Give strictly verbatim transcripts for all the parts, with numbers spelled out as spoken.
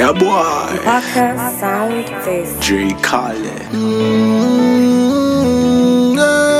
Yeah, boy. Parker Sound Face. Dre Khaled. Mm,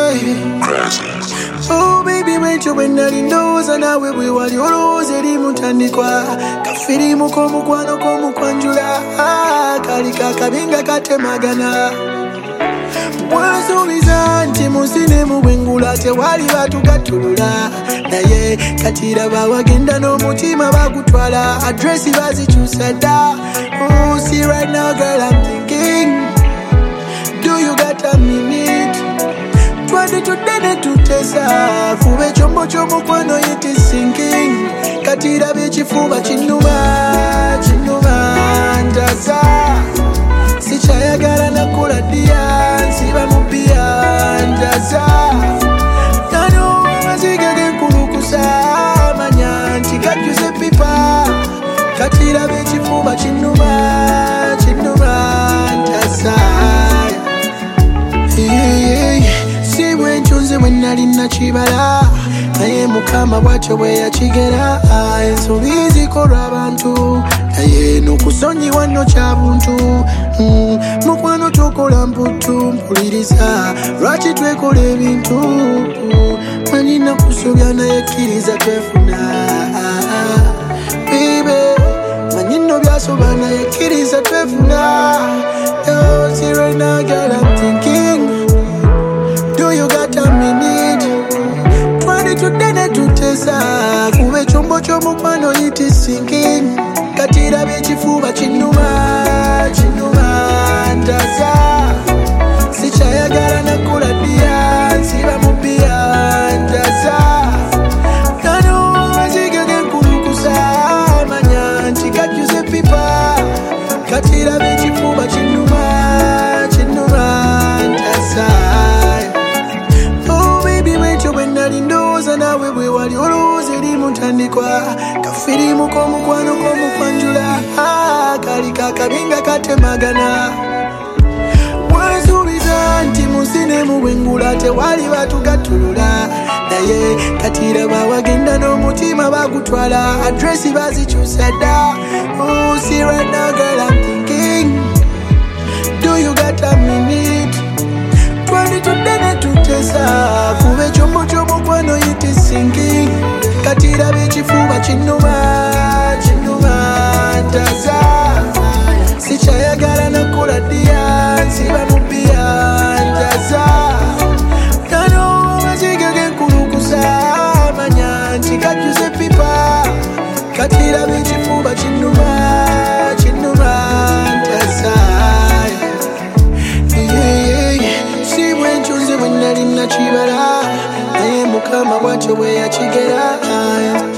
oh baby wecho bwenali ndowooza naawe bwe wali olowooza eri mutandikwa kafirimu k'omukwano k'omukwanjula kali kakabinga katemagana bwansuubiza nti musine mu bwengula tewali batugattulula naye katiraba wagenda n'omutima bagutwala adresi bazikyusa dda. Oh, see right now girl I'm thinking, do you got a minute? Twende tudene tutesa kuba ekyombo ky'omukwano it is sinking katiraba ekifuba kinnuma kinnuma njaza sikyayagala nakola ddiya nsiba mu bbiya njaza nano amaziga genkulukusa manya nti gajjuza epipa katiraba ekifuba kinnuma kinnuma njaza. Si bwenkyunze bwe nali nakibala naye mukama bwatyo bwe yakigera ensobi zikolwa abantu naye n'okusonyiwa nno kya buntu. Mm, mukwano tukola mputu mpuliriza lwaki twekola ebintu manyi nakusobya naye kkiriza twefuna bibe manyi nno byasoba naye kkiriza twefuna. Yo, see right now girl I'm thinking, do you got a minute? Twende tudene tutesa kuba ekyombo ky'omukwano it is sinking katiraba ekifuba kinnuma kinnuma njaza sikyayagala nakola ddiya nsiba mu bbiya njaza nano amaziga genkulukusa manya nti gajjuza epipa katiraba ekifuba kinnuma kinnuma njaza. Oh baby wecho bwe nali ndowooza naawe bwe wali olowooza eri mutandikwa kafirimu k'omukwano k'omukwanjula kali kakabinga katemagana bwansuubiza nti musine mu bwengula tewali batugattulula naye katiraba wagenda n'omutima bagutwala adresi bazikyusa dda. Oh, see right now girl I'm thinking, do you got a minute? Twende tudene tutesa kuba ekyombo ky'omukwano it is sinking katiraba ekifuba kinnuma kinnuma njaza sikyayagala nakola ddiya nsiba mu bbiya njaza nano amaziga genkulukusa manya nti gajjuza epipa katiraba ekifuba kinnuma kinnuma njaza. Si bwenkyunze bwe nali nakibala naye mukama bwatyo bwe yakigera